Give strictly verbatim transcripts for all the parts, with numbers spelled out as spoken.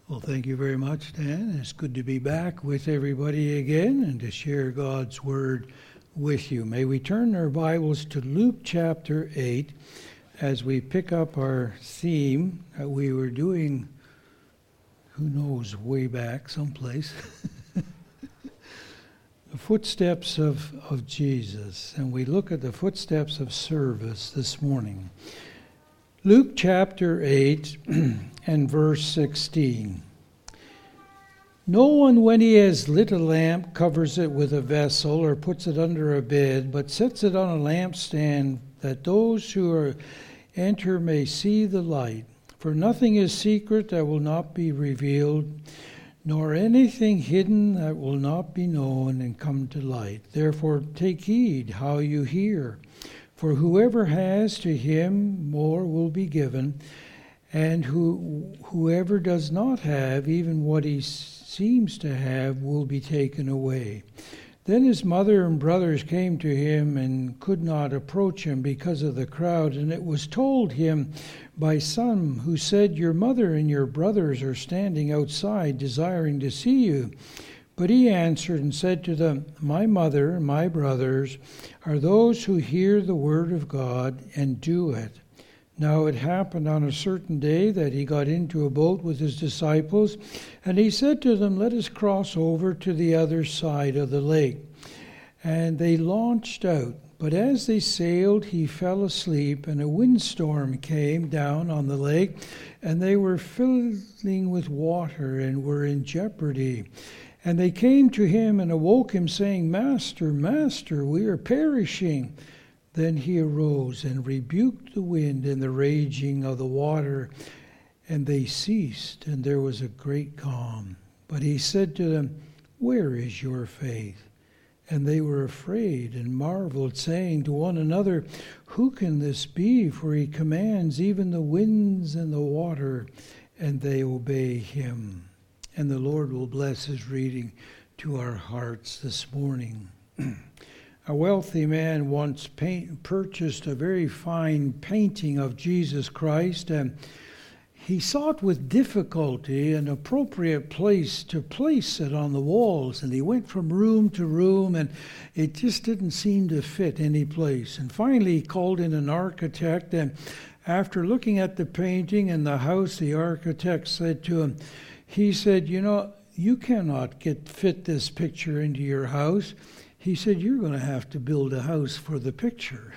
Well, thank you very much, Dan. It's good to be back with everybody again and to share God's Word with you. May we turn our Bibles to Luke chapter eight as we pick up our theme that we were doing, who knows, way back someplace. The footsteps of, of Jesus. And we look at the footsteps of service this morning. Luke chapter eight and verse sixteen. No one, when he has lit a lamp, covers it with a vessel or puts it under a bed, but sets it on a lampstand, that those who are enter may see the light. For nothing is secret that will not be revealed, nor anything hidden that will not be known and come to light. Therefore take heed how you hear. For whoever has, to him more will be given, and who whoever does not have, even what he seems to have, will be taken away. Then his mother and brothers came to him and could not approach him because of the crowd. And it was told him by some who said, Your mother and your brothers are standing outside, desiring to see you. But he answered and said to them, My mother and my brothers are those who hear the word of God and do it. Now it happened on a certain day that he got into a boat with his disciples, and he said to them, Let us cross over to the other side of the lake. And they launched out. But as they sailed, he fell asleep, and a windstorm came down on the lake, and they were filling with water and were in jeopardy. And they came to him and awoke him, saying, Master, Master, we are perishing. Then he arose and rebuked the wind and the raging of the water, and they ceased, and there was a great calm. But he said to them, Where is your faith? And they were afraid and marveled, saying to one another, Who can this be? For he commands even the winds and the water, and they obey him. And the Lord will bless his reading to our hearts this morning. A wealthy man once paint, purchased a very fine painting of Jesus Christ, and he sought with difficulty an appropriate place to place it on the walls, and he went from room to room, and it just didn't seem to fit any place. And finally he called in an architect, and after looking at the painting and the house, the architect said to him, he said, you know, you cannot get fit this picture into your house. He said, you're going to have to build a house for the picture.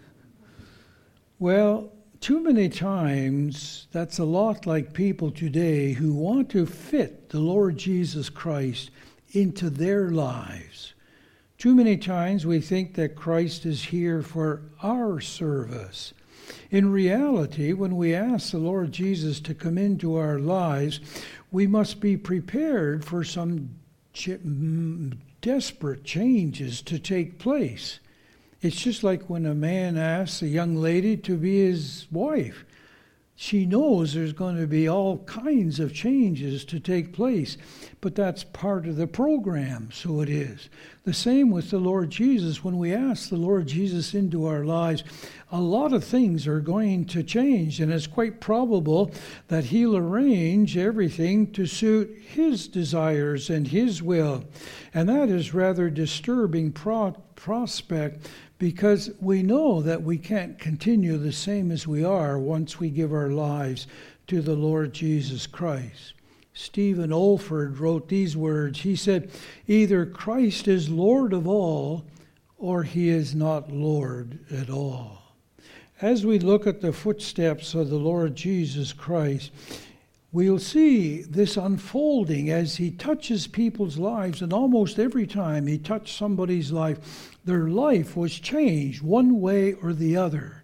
Well, too many times, that's a lot like people today who want to fit the Lord Jesus Christ into their lives. Too many times we think that Christ is here for our service. In reality, when we ask the Lord Jesus to come into our lives, we must be prepared for some ch- desperate changes to take place. It's just like when a man asks a young lady to be his wife. She knows there's going to be all kinds of changes to take place, but that's part of the program, so it is. The same with the Lord Jesus. When we ask the Lord Jesus into our lives, a lot of things are going to change, and it's quite probable that he'll arrange everything to suit his desires and his will. And that is rather disturbing pro- prospect, because we know that we can't continue the same as we are once we give our lives to the Lord Jesus Christ. Stephen Olford wrote these words. He said, either Christ is Lord of all, or he is not Lord at all. As we look at the footsteps of the Lord Jesus Christ, we'll see this unfolding as he touches people's lives, and almost every time he touched somebody's life, their life was changed one way or the other.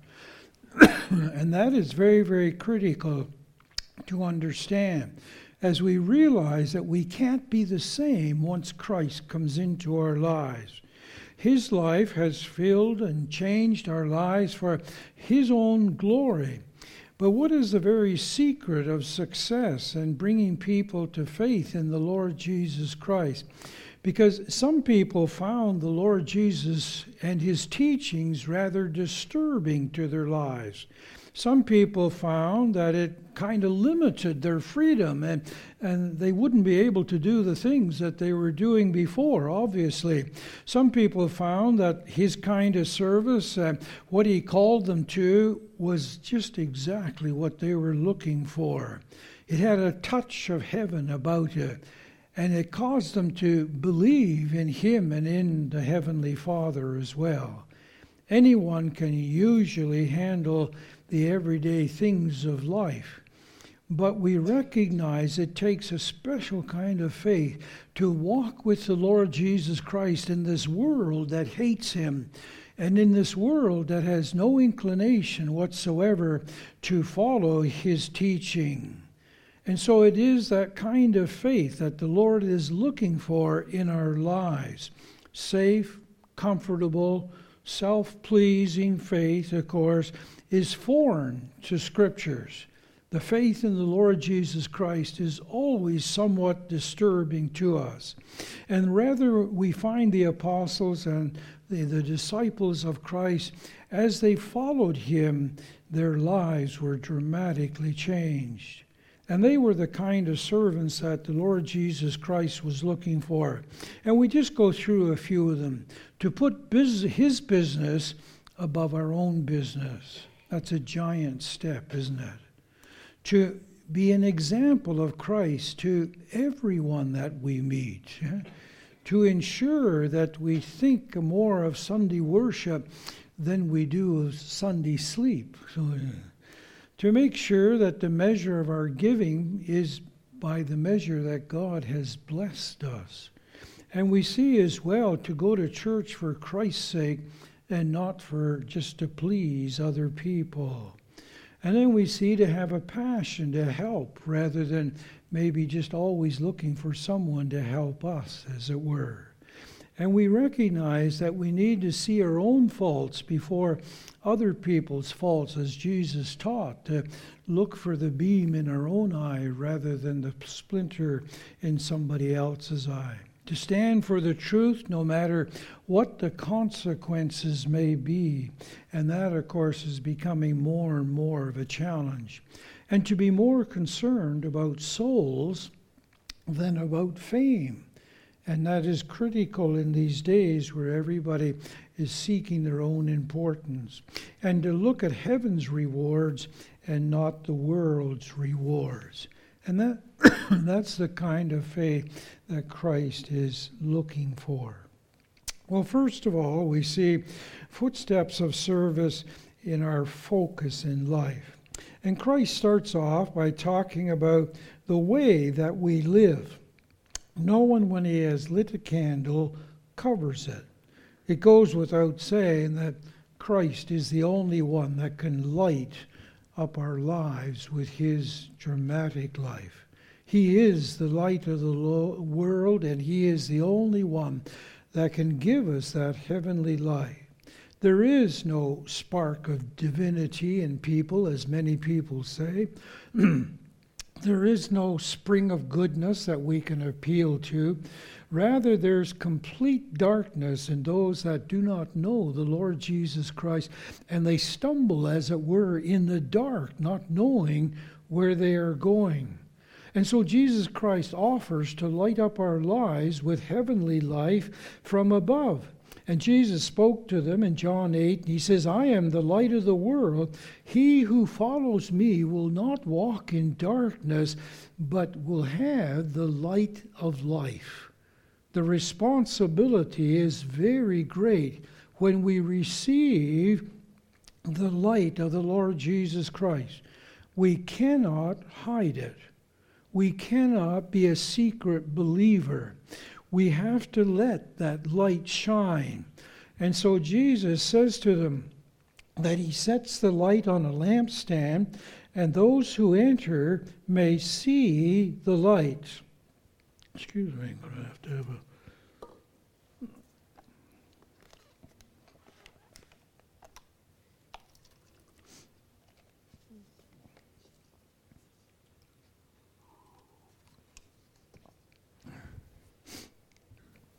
And that is very, very critical to understand as we realize that we can't be the same once Christ comes into our lives. His life has filled and changed our lives for his own glory. But what is the very secret of success and bringing people to faith in the Lord Jesus Christ? Because some people found the Lord Jesus and his teachings rather disturbing to their lives. Some people found that it kind of limited their freedom, and, and they wouldn't be able to do the things that they were doing before, obviously. Some people found that his kind of service, uh, what he called them to, was just exactly what they were looking for. It had a touch of heaven about it, and it caused them to believe in him and in the Heavenly Father as well. Anyone can usually handle the everyday things of life, but we recognize it takes a special kind of faith to walk with the Lord Jesus Christ in this world that hates him, and in this world that has no inclination whatsoever to follow his teaching. And so it is that kind of faith that the Lord is looking for in our lives. Safe, comfortable, self-pleasing faith, of course, is foreign to Scriptures. The faith in the Lord Jesus Christ is always somewhat disturbing to us. And rather we find the apostles and the, the disciples of Christ, as they followed him, their lives were dramatically changed. And they were the kind of servants that the Lord Jesus Christ was looking for. And we just go through a few of them. To put bus- his business above our own business. That's a giant step, isn't it? To be an example of Christ to everyone that we meet. To ensure that we think more of Sunday worship than we do of Sunday sleep. So, to make sure that the measure of our giving is by the measure that God has blessed us. And we see as well to go to church for Christ's sake and not for just to please other people. And then we see to have a passion to help rather than maybe just always looking for someone to help us, as it were. And we recognize that we need to see our own faults before other people's faults, as Jesus taught, to look for the beam in our own eye rather than the splinter in somebody else's eye. To stand for the truth no matter what the consequences may be. And that, of course, is becoming more and more of a challenge. And to be more concerned about souls than about fame. And that is critical in these days where everybody is seeking their own importance. And to look at heaven's rewards and not the world's rewards. And that that's the kind of faith that Christ is looking for. Well, first of all, we see footsteps of service in our focus in life. And Christ starts off by talking about the way that we live. No one, when he has lit a candle, covers it. It goes without saying that Christ is the only one that can light up our lives with his dramatic life. He is the light of the lo- world, and he is the only one that can give us that heavenly light. There is no spark of divinity in people, as many people say. There is no spring of goodness that we can appeal to. Rather, there's complete darkness in those that do not know the Lord Jesus Christ, and they stumble, as it were, in the dark, not knowing where they are going. And so Jesus Christ offers to light up our lives with heavenly life from above. And Jesus spoke to them in John eight, and he says, I am the light of the world. He who follows me will not walk in darkness, but will have the light of life. The responsibility is very great when we receive the light of the Lord Jesus Christ. We cannot hide it. We cannot be a secret believer. We have to let that light shine. And so Jesus says to them that he sets the light on a lampstand, and those who enter may see the light. Excuse me, I'm going to have to have a...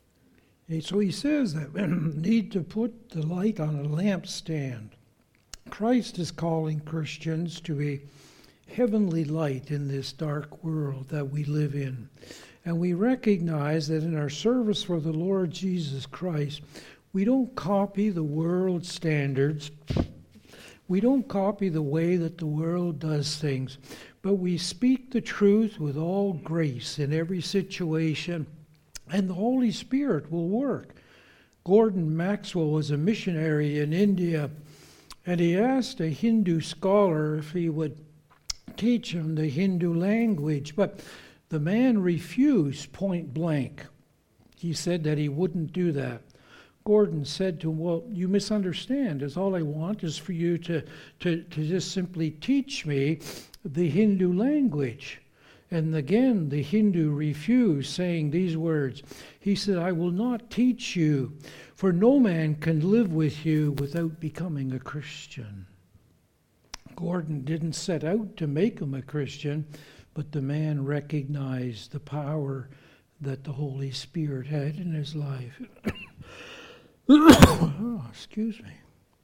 So he says that we need to put the light on a lampstand. Christ is calling Christians to a heavenly light in this dark world that we live in. And we recognize that in our service for the Lord Jesus Christ, we don't copy the world's standards. We don't copy the way that the world does things, but we speak the truth with all grace in every situation, and the Holy Spirit will work. Gordon Maxwell was a missionary in India, and he asked a Hindu scholar if he would teach him the Hindu language, but the man refused point blank. He said that he wouldn't do that. Gordon said to him, well, you misunderstand. Is all I want is for you to, to, to just simply teach me the Hindu language. And again, the Hindu refused, saying these words. He said, I will not teach you, for no man can live with you without becoming a Christian. Gordon didn't set out to make him a Christian, but the man recognized the power that the Holy Spirit had in his life. Oh, excuse me.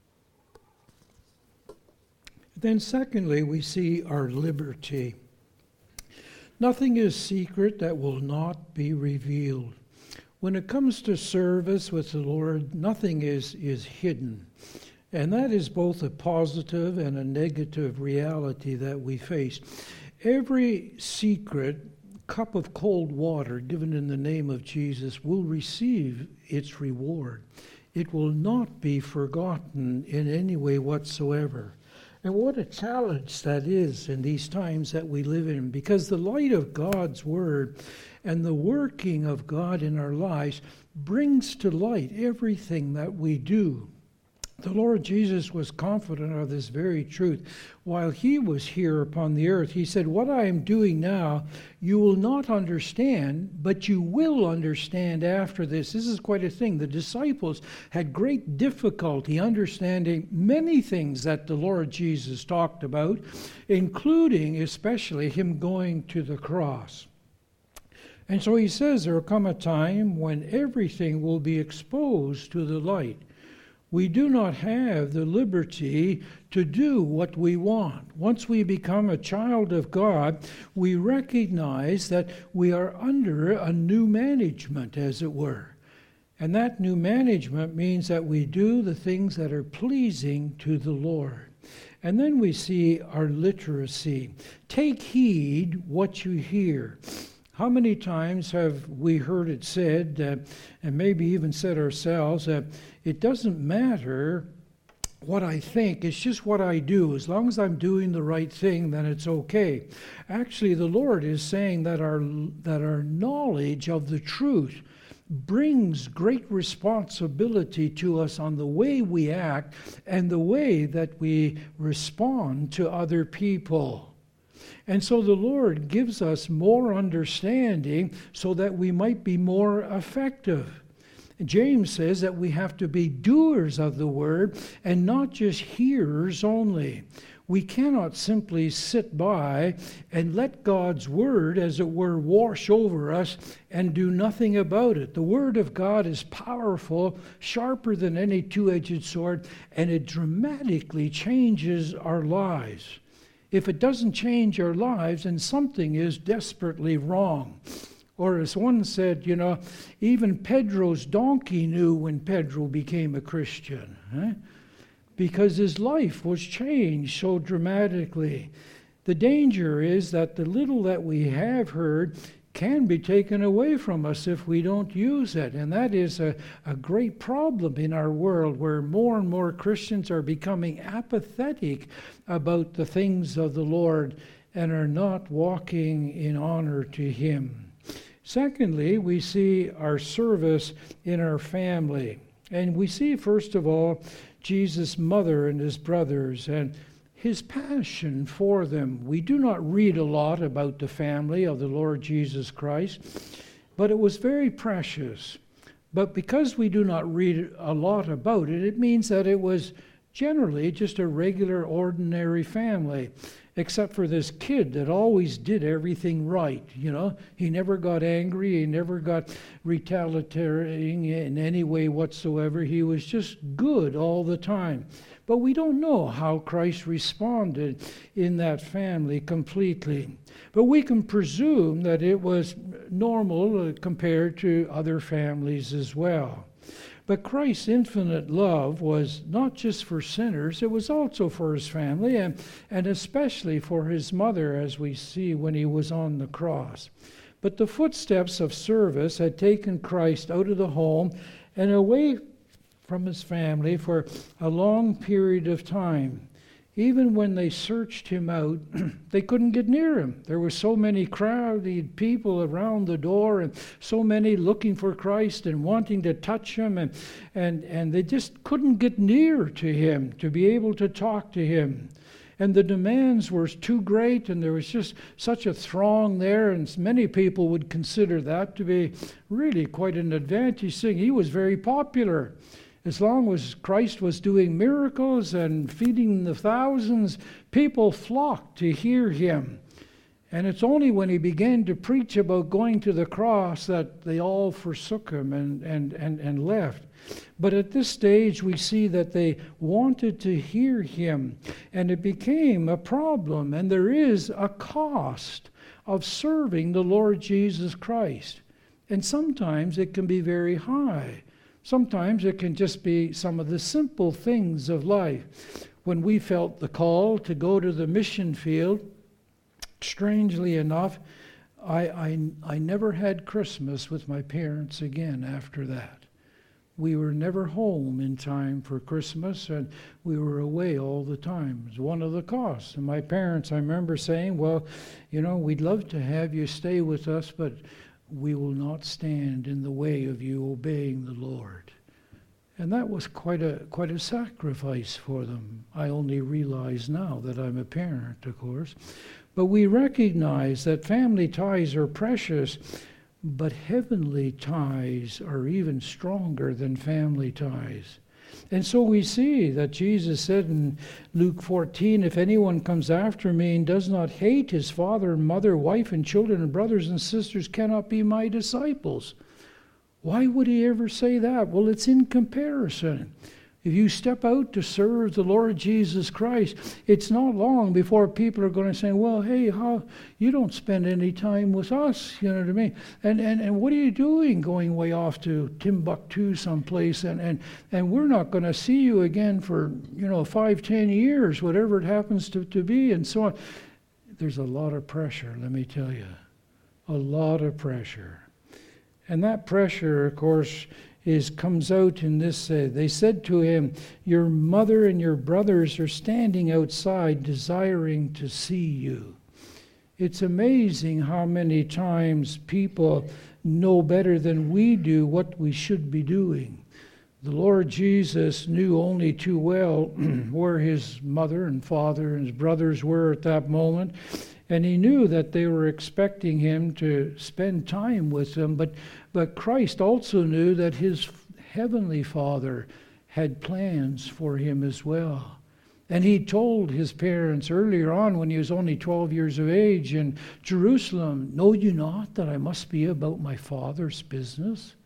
Then secondly, we see our liberty. Nothing is secret that will not be revealed. When it comes to service with the Lord, nothing is, is hidden. And that is both a positive and a negative reality that we face. Every secret cup of cold water given in the name of Jesus will receive its reward. It will not be forgotten in any way whatsoever. And what a challenge that is in these times that we live in, because the light of God's Word and the working of God in our lives brings to light everything that we do. The Lord Jesus was confident of this very truth. While he was here upon the earth, he said, what I am doing now, you will not understand, but you will understand after this. This is quite a thing. The disciples had great difficulty understanding many things that the Lord Jesus talked about, including especially him going to the cross. And so he says there will come a time when everything will be exposed to the light. We do not have the liberty to do what we want. Once we become a child of God, we recognize that we are under a new management, as it were. And that new management means that we do the things that are pleasing to the Lord. And then we see our literacy. Take heed what you hear. How many times have we heard it said, uh, and maybe even said ourselves, uh, it doesn't matter what I think, it's just what I do. As long as I'm doing the right thing, then it's okay. Actually, the Lord is saying that our, that our knowledge of the truth brings great responsibility to us on the way we act and the way that we respond to other people. And so the Lord gives us more understanding so that we might be more effective. James says that we have to be doers of the word and not just hearers only. We cannot simply sit by and let God's word, as it were, wash over us and do nothing about it. The word of God is powerful, sharper than any two-edged sword, and it dramatically changes our lives. If it doesn't change our lives, then something is desperately wrong. Or as one said, you know, even Pedro's donkey knew when Pedro became a Christian, eh? Because his life was changed so dramatically. The danger is that the little that we have heard can be taken away from us if we don't use it. And that is a, a great problem in our world, where more and more Christians are becoming apathetic about the things of the Lord and are not walking in honor to him. Secondly, we see our service in our family. And we see, first of all, Jesus' mother and his brothers and his passion for them. We do not read a lot about the family of the Lord Jesus Christ, but it was very precious. But because we do not read a lot about it, it means that it was generally just a regular, ordinary family, except for this kid that always did everything right. You know, he never got angry, he never got retaliating in any way whatsoever. He was just good all the time. But we don't know how Christ responded in that family completely. But we can presume that it was normal uh, compared to other families as well. But Christ's infinite love was not just for sinners, it was also for his family, and, and especially for his mother, as we see when he was on the cross. But the footsteps of service had taken Christ out of the home and away from his family for a long period of time. Even when they searched him out, they couldn't get near him. There were so many crowded people around the door and so many looking for Christ and wanting to touch him, and, and, and they just couldn't get near to him to be able to talk to him. And the demands were too great, and there was just such a throng there, and many people would consider that to be really quite an advantage thing. He was very popular. As long as Christ was doing miracles and feeding the thousands, people flocked to hear him. And it's only when he began to preach about going to the cross that they all forsook him and, and, and, and left. But at this stage, we see that they wanted to hear him, and it became a problem. And there is a cost of serving the Lord Jesus Christ. And sometimes it can be very high. Sometimes it can just be some of the simple things of life. When we felt the call to go to the mission field, strangely enough, I, I, I never had Christmas with my parents again after that. We were never home in time for Christmas, and we were away all the time. It was one of the costs. And my parents, I remember saying, well, you know, we'd love to have you stay with us, but we will not stand in the way of you obeying the Lord. And that was quite a quite a sacrifice for them. I only realize now that I'm a parent, of course. But we recognize that family ties are precious, but heavenly ties are even stronger than family ties. And so we see that Jesus said in Luke fourteen, if anyone comes after me and does not hate his father and mother, wife and children and brothers and sisters, cannot be my disciples. Why would he ever say that? Well, it's in comparison. If you step out to serve the Lord Jesus Christ, it's not long before people are going to say, well, hey, how you don't spend any time with us, you know what I mean? And and, and what are you doing going way off to Timbuktu someplace, and, and, and we're not going to see you again for, you know, five, ten years, whatever it happens to, to be, and so on. There's a lot of pressure, let me tell you. A lot of pressure. And that pressure, of course, is comes out in this. Uh, they said to him, your mother and your brothers are standing outside desiring to see you. It's amazing how many times people know better than we do what we should be doing. The Lord Jesus knew only too well where his mother and father and his brothers were at that moment. And he knew that they were expecting him to spend time with them. But, but Christ also knew that his heavenly Father had plans for him as well. And he told his parents earlier on when he was only twelve years of age in Jerusalem, know you not that I must be about my Father's business?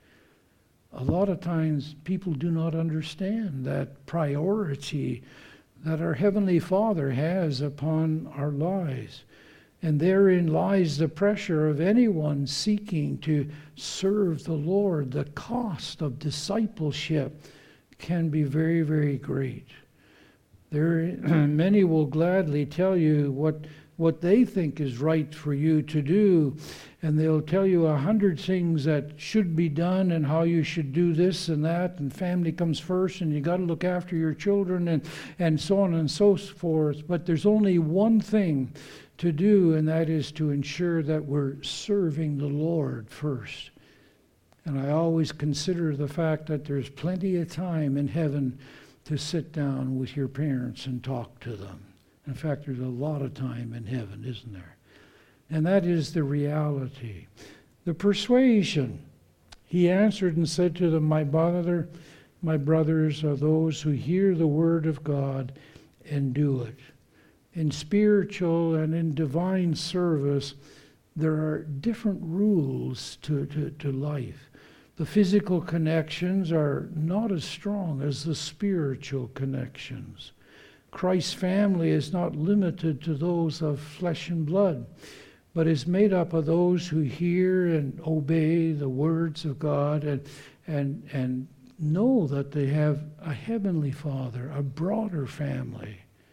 A lot of times people do not understand that priority that our Heavenly Father has upon our lives. And therein lies the pressure of anyone seeking to serve the Lord. The cost of discipleship can be very, very great. There, many will gladly tell you what, what they think is right for you to do, and they'll tell you a hundred things that should be done and how you should do this and that, and family comes first, and you got to look after your children, and, and so on and so forth. But there's only one thing to do, and that is to ensure that we're serving the Lord first. And I always consider the fact that there's plenty of time in heaven to sit down with your parents and talk to them. In fact, there's a lot of time in heaven, isn't there? And that is the reality. The persuasion. He answered and said to them, my brother, my brothers are those who hear the word of God and do it. In spiritual and in divine service, there are different rules to, to, to life. The physical connections are not as strong as the spiritual connections. Christ's family is not limited to those of flesh and blood, but is made up of those who hear and obey the words of God and and and know that they have a heavenly Father, a broader family.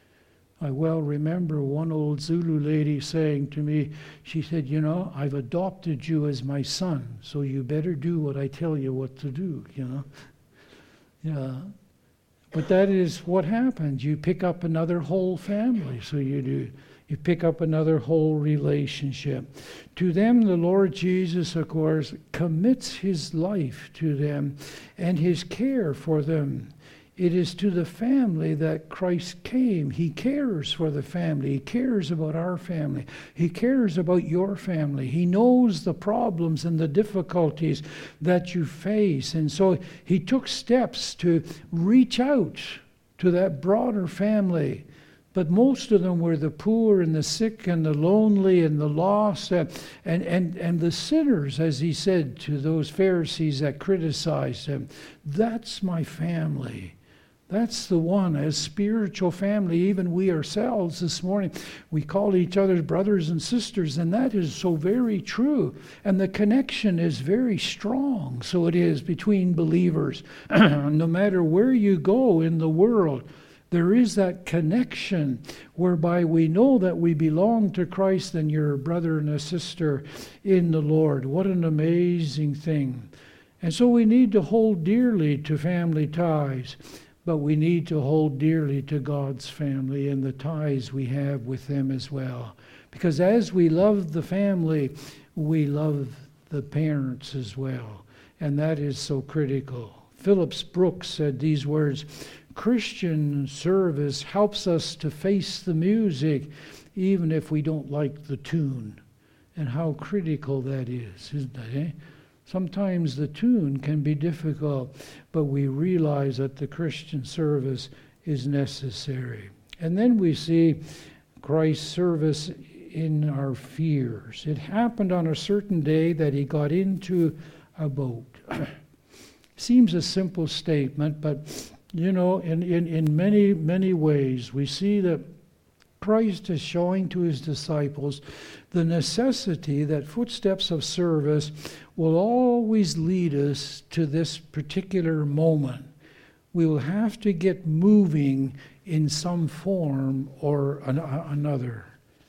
I well remember one old Zulu lady saying to me, she said, you know, I've adopted you as my son, so you better do what I tell you what to do, you know. Yeah. But that is what happens. You pick up another whole family, so you do. You pick up another whole relationship. To them, the Lord Jesus, of course, commits his life to them and his care for them. It is to the family that Christ came. He cares for the family. He cares about our family. He cares about your family. He knows the problems and the difficulties that you face. And so he took steps to reach out to that broader family. But most of them were the poor and the sick and the lonely and the lost and, and, and, and the sinners, as he said to those Pharisees that criticized him. That's my family. That's the one, as spiritual family, even we ourselves this morning, we call each other brothers and sisters, and that is so very true. And the connection is very strong, so it is, between believers. No matter where you go in the world, there is that connection whereby we know that we belong to Christ and your brother and a sister in the Lord. What an amazing thing. And so we need to hold dearly to family ties. But we need to hold dearly to God's family and the ties we have with them as well. Because as we love the family, we love the parents as well. And that is so critical. Phillips Brooks said these words, Christian service helps us to face the music even if we don't like the tune. And how critical that is, isn't it, eh? Sometimes the tune can be difficult, but we realize that the Christian service is necessary. And then we see Christ's service in our fears. It happened on a certain day that he got into a boat. Seems a simple statement, but you know, in, in, in many, many ways, we see that Christ is showing to his disciples the necessity that footsteps of service will always lead us to this particular moment. We will have to get moving in some form or an, another.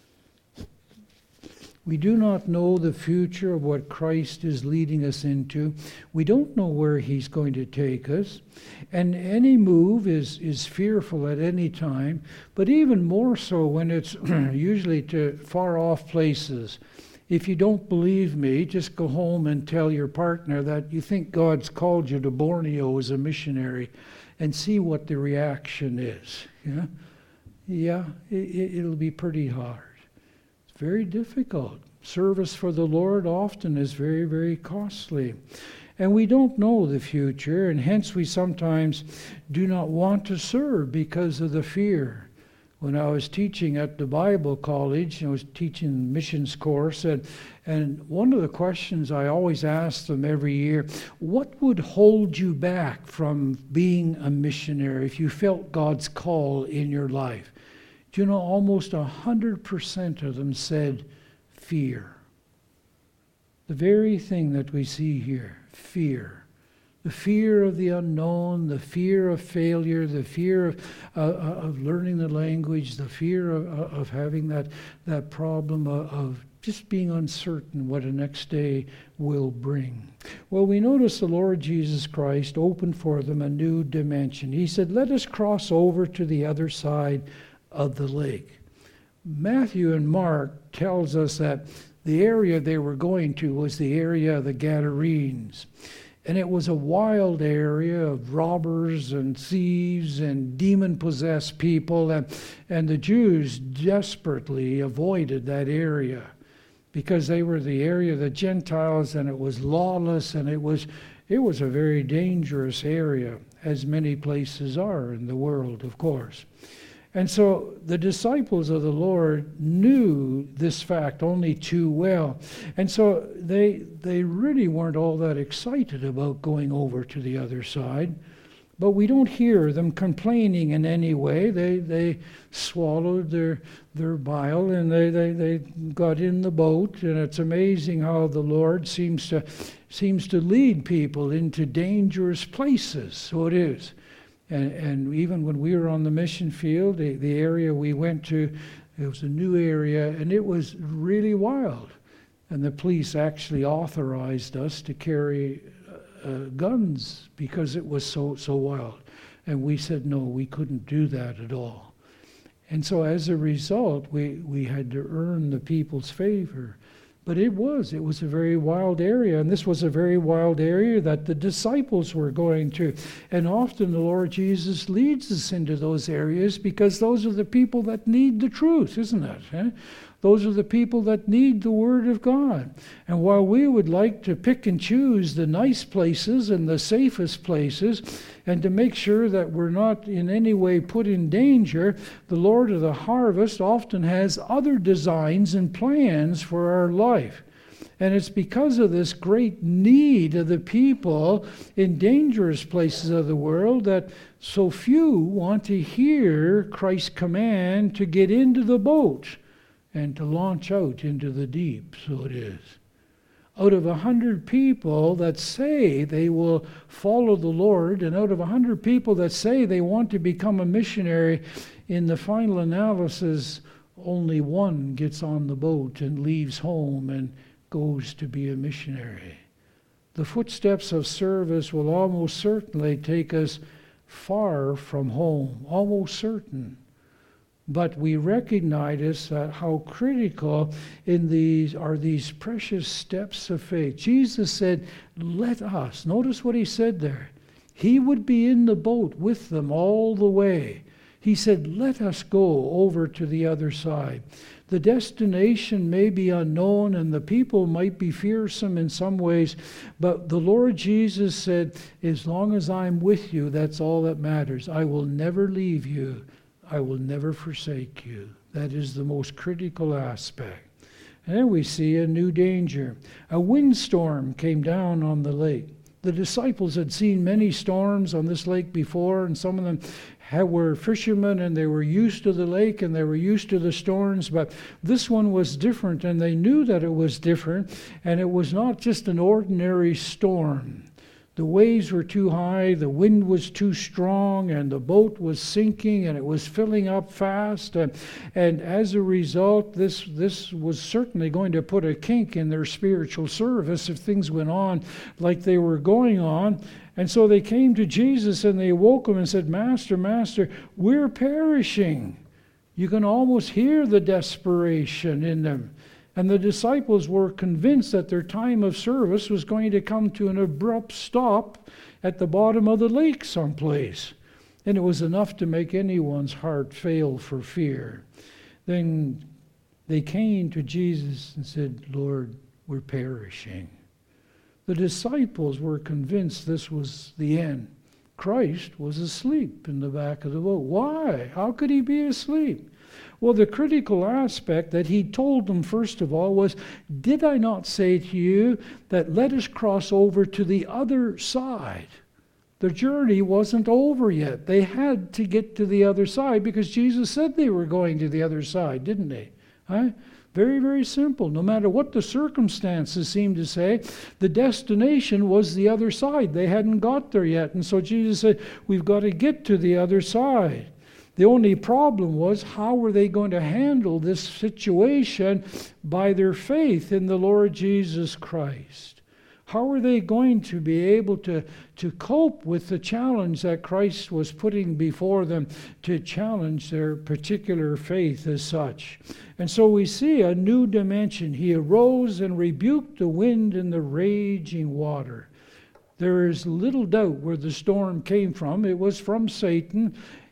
We do not know the future of what Christ is leading us into. We don't know where he's going to take us. And any move is, is fearful at any time, but even more so when it's usually to far off places. If you don't believe me, just go home and tell your partner that you think God's called you to Borneo as a missionary and see what the reaction is. Yeah, yeah, it, it'll be pretty hard. Very difficult. Service for the Lord often is very, very costly. And we don't know the future, and hence we sometimes do not want to serve because of the fear. When I was teaching at the Bible college, I was teaching missions course, and, and one of the questions I always ask them every year, what would hold you back from being a missionary if you felt God's call in your life? You know, almost a hundred percent of them said fear. The very thing that we see here, fear. The fear of the unknown, the fear of failure, the fear of uh, of learning the language, the fear of, of having that, that problem of, of just being uncertain what the next day will bring. Well, we notice the Lord Jesus Christ opened for them a new dimension. He said, let us cross over to the other side of the lake. Matthew and Mark tells us that the area they were going to was the area of the Gadarenes. And it was a wild area of robbers and thieves and demon-possessed people. And, and the Jews desperately avoided that area because they were the area of the Gentiles, and it was lawless, and it was, it was a very dangerous area, as many places are in the world, of course. And so the disciples of the Lord knew this fact only too well. And so they they really weren't all that excited about going over to the other side. But we don't hear them complaining in any way. They they swallowed their their bile and they, they, they got in the boat. And it's amazing how the Lord seems to seems to lead people into dangerous places. So it is. And, and even when we were on the mission field, the, the area we went to, it was a new area, and it was really wild. And the police actually authorized us to carry uh, guns because it was so, so wild. And we said, no, we couldn't do that at all. And so as a result, we, we had to earn the people's favor. But it was, it was a very wild area, and this was a very wild area that the disciples were going to. And often the Lord Jesus leads us into those areas because those are the people that need the truth, isn't it? Eh? Those are the people that need the Word of God. And while we would like to pick and choose the nice places and the safest places, and to make sure that we're not in any way put in danger, the Lord of the harvest often has other designs and plans for our life. And it's because of this great need of the people in dangerous places of the world that so few want to hear Christ's command to get into the boat and to launch out into the deep. So it is. Out of a hundred people that say they will follow the Lord, and out of a hundred people that say they want to become a missionary, in the final analysis, only one gets on the boat and leaves home and goes to be a missionary. The footsteps of service will almost certainly take us far from home, almost certain. But we recognize uh, how critical in these are these precious steps of faith. Jesus said, let us. Notice what he said there. He would be in the boat with them all the way. He said, let us go over to the other side. The destination may be unknown and the people might be fearsome in some ways, but the Lord Jesus said, as long as I'm with you, that's all that matters. I will never leave you. I will never forsake you. That is the most critical aspect. And then we see a new danger. A windstorm came down on the lake. The disciples had seen many storms on this lake before, and some of them had, were fishermen, and they were used to the lake, and they were used to the storms, but this one was different, and they knew that it was different, and it was not just an ordinary storm. The waves were too high, the wind was too strong, and the boat was sinking, and it was filling up fast. And, and as a result, this, this was certainly going to put a kink in their spiritual service if things went on like they were going on. And so they came to Jesus, and they woke him and said, Master, Master, we're perishing. You can almost hear the desperation in them. And the disciples were convinced that their time of service was going to come to an abrupt stop at the bottom of the lake someplace. And it was enough to make anyone's heart fail for fear. Then they came to Jesus and said, Lord, we're perishing. The disciples were convinced this was the end. Christ was asleep in the back of the boat. Why? How could he be asleep? Well, the critical aspect that he told them, first of all, was, did I not say to you that let us cross over to the other side? The journey wasn't over yet. They had to get to the other side because Jesus said they were going to the other side, didn't they? Huh? Very, very simple. No matter what the circumstances seemed to say, the destination was the other side. They hadn't got there yet. And so Jesus said, we've got to get to the other side. The only problem was, how were they going to handle this situation by their faith in the Lord Jesus Christ? How were they going to be able to, to cope with the challenge that Christ was putting before them to challenge their particular faith as such? And so we see a new dimension. He arose and rebuked the wind and the raging water. There is little doubt where the storm came from. It was from Satan.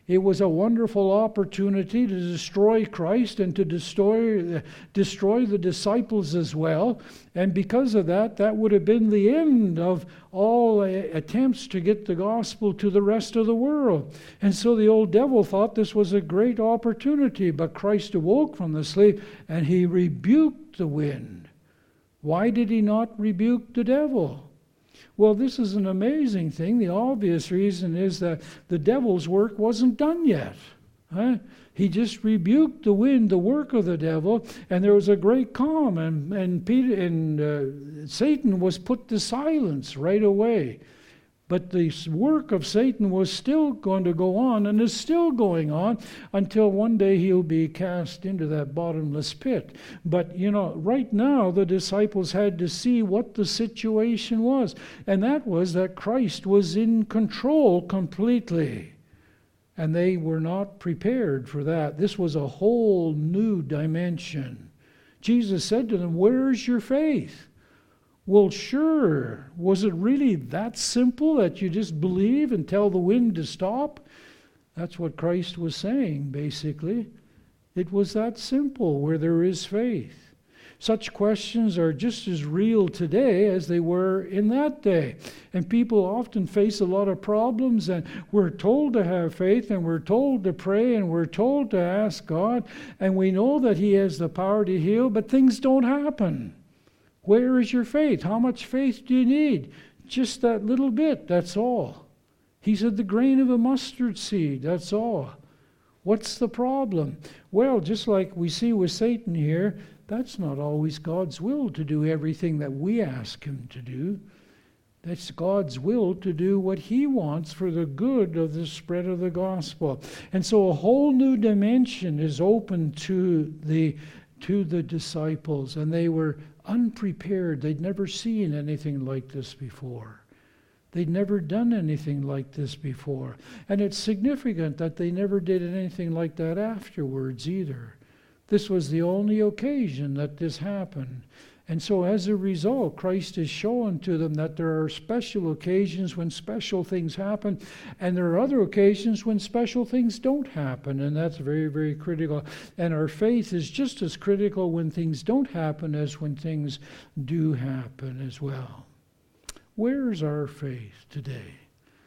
It was a wonderful opportunity to destroy Christ and to destroy, destroy the disciples as well. And because of that, that would have been the end of all attempts to get the gospel to the rest of the world. And so the old devil thought this was a great opportunity, but Christ awoke from the sleep and he rebuked the wind. Why did he not rebuke the devil? Well, this is an amazing thing. The obvious reason is that the devil's work wasn't done yet. Huh? He just rebuked the wind, the work of the devil, and there was a great calm, and, and, Peter, and uh, Satan was put to silence right away. But the work of Satan was still going to go on, and is still going on, until one day he'll be cast into that bottomless pit. But, you know, right now the disciples had to see what the situation was. And that was that Christ was in control completely. And they were not prepared for that. This was a whole new dimension. Jesus said to them, "Where's your faith?" Well, sure. Was it really that simple that you just believe and tell the wind to stop? That's what Christ was saying, basically. It was that simple where there is faith. Such questions are just as real today as they were in that day. And people often face a lot of problems, and we're told to have faith, and we're told to pray, and we're told to ask God, and we know that He has the power to heal, but things don't happen. Where is your faith? How much faith do you need? Just that little bit, that's all. He said the grain of a mustard seed, that's all. What's the problem? Well, just like we see with Satan here, that's not always God's will to do everything that we ask Him to do. That's God's will to do what He wants for the good of the spread of the gospel. And so a whole new dimension is open to the to the disciples, and they were unprepared. They'd never seen anything like this before. They'd never done anything like this before. And it's significant that they never did anything like that afterwards either. This was the only occasion that this happened. And so as a result, Christ is showing to them that there are special occasions when special things happen, and there are other occasions when special things don't happen, and that's very, very critical. And our faith is just as critical when things don't happen as when things do happen as well. Where's our faith today?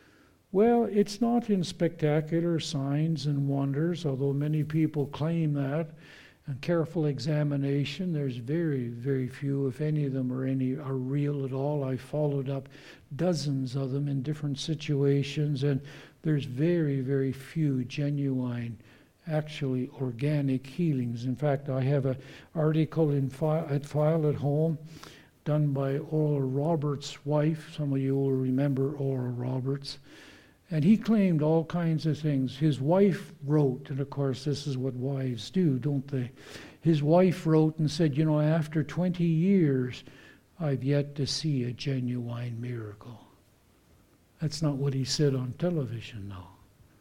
Well, it's not in spectacular signs and wonders, although many people claim that. And careful examination, there's very, very few, if any of them are any are real at all. I followed up dozens of them in different situations, and there's very, very few genuine, actually organic healings. In fact, I have an article in file, at file at home done by Oral Roberts' wife. Some of you will remember Oral Roberts. And he claimed all kinds of things. His wife wrote, and of course this is what wives do, don't they? His wife wrote and said, you know, after twenty years, I've yet to see a genuine miracle. That's not what he said on television, though.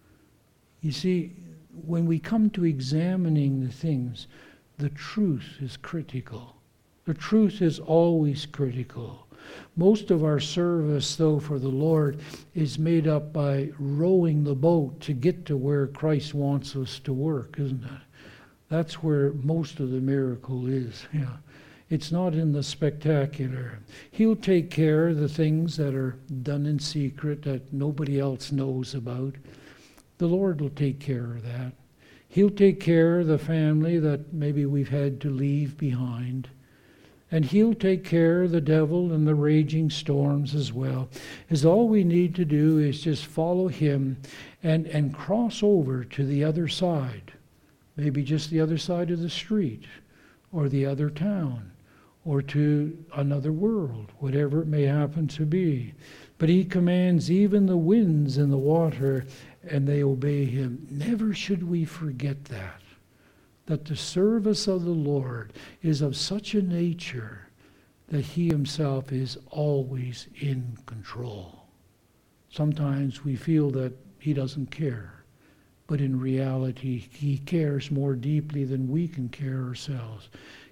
You see, when we come to examining the things, the truth is critical. The truth is always critical. Most of our service, though, for the Lord is made up by rowing the boat to get to where Christ wants us to work, isn't it? That's where most of the miracle is. Yeah. It's not in the spectacular. He'll take care of the things that are done in secret that nobody else knows about. The Lord will take care of that. He'll take care of the family that maybe we've had to leave behind. And He'll take care of the devil and the raging storms as well. As all we need to do is just follow Him and, and cross over to the other side. Maybe just the other side of the street, or the other town, or to another world, whatever it may happen to be. But He commands even the winds and the water, and they obey Him. Never should we forget that. That the service of the Lord is of such a nature that He Himself is always in control. Sometimes we feel that He doesn't care, but in reality, He cares more deeply than we can care ourselves.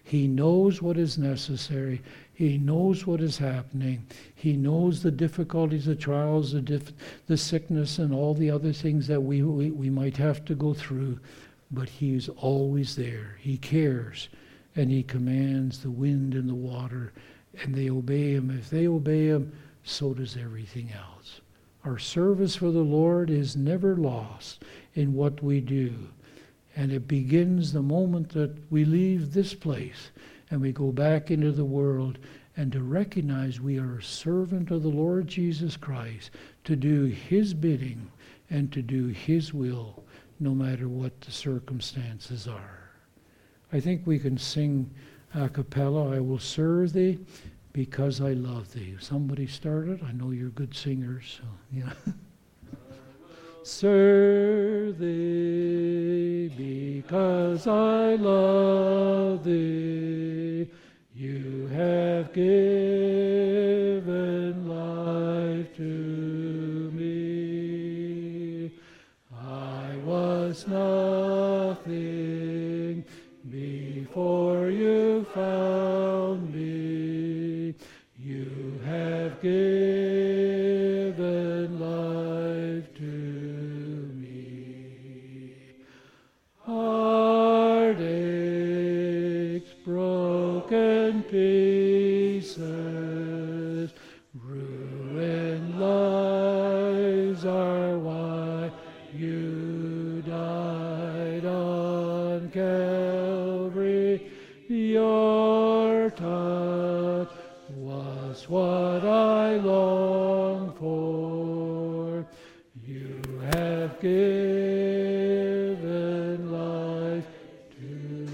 He knows what is necessary. He knows what is happening. He knows the difficulties, the trials, the, dif- the sickness, and all the other things that we, we, we might have to go through. But He is always there. He cares. And He commands the wind and the water, and they obey Him. If they obey Him, so does everything else. Our service for the Lord is never lost in what we do. And it begins the moment that we leave this place and we go back into the world, and to recognize we are a servant of the Lord Jesus Christ, to do His bidding and to do His will, no matter what the circumstances are. I think we can sing a cappella, I will serve Thee because I love Thee. Somebody started? I know you're good singers, so yeah. Serve Thee because I love Thee. You have given life to me. I was nothing before You found me. You have given life to me. Heartaches, broken pieces, ruined lives are why You died on Calvary. Your touch was what I long for. You have given life to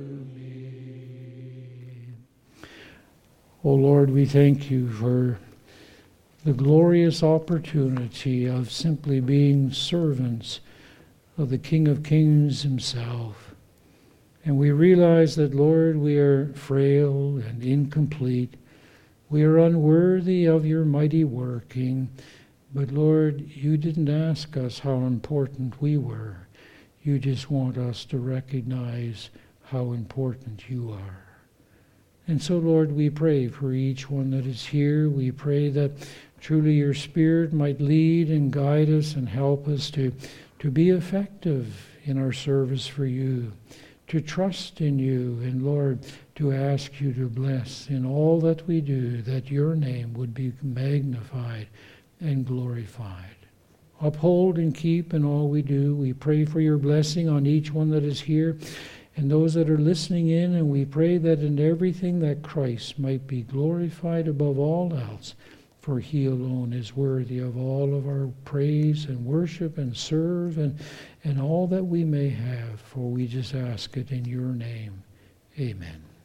me. Oh Lord, we thank You for the glorious opportunity of simply being servants of the King of Kings Himself. And we realize that, Lord, we are frail and incomplete. We are unworthy of Your mighty working. But Lord, You didn't ask us how important we were. You just want us to recognize how important You are. And so, Lord, we pray for each one that is here. We pray that truly Your Spirit might lead and guide us and help us to, to be effective in our service for You, to trust in You, and Lord, to ask You to bless in all that we do, that Your name would be magnified and glorified. Uphold and keep in all we do. We pray for Your blessing on each one that is here and those that are listening in, and we pray that in everything that Christ might be glorified above all else, for He alone is worthy of all of our praise and worship and serve and, and all that we may have, for we just ask it in Your name. Amen.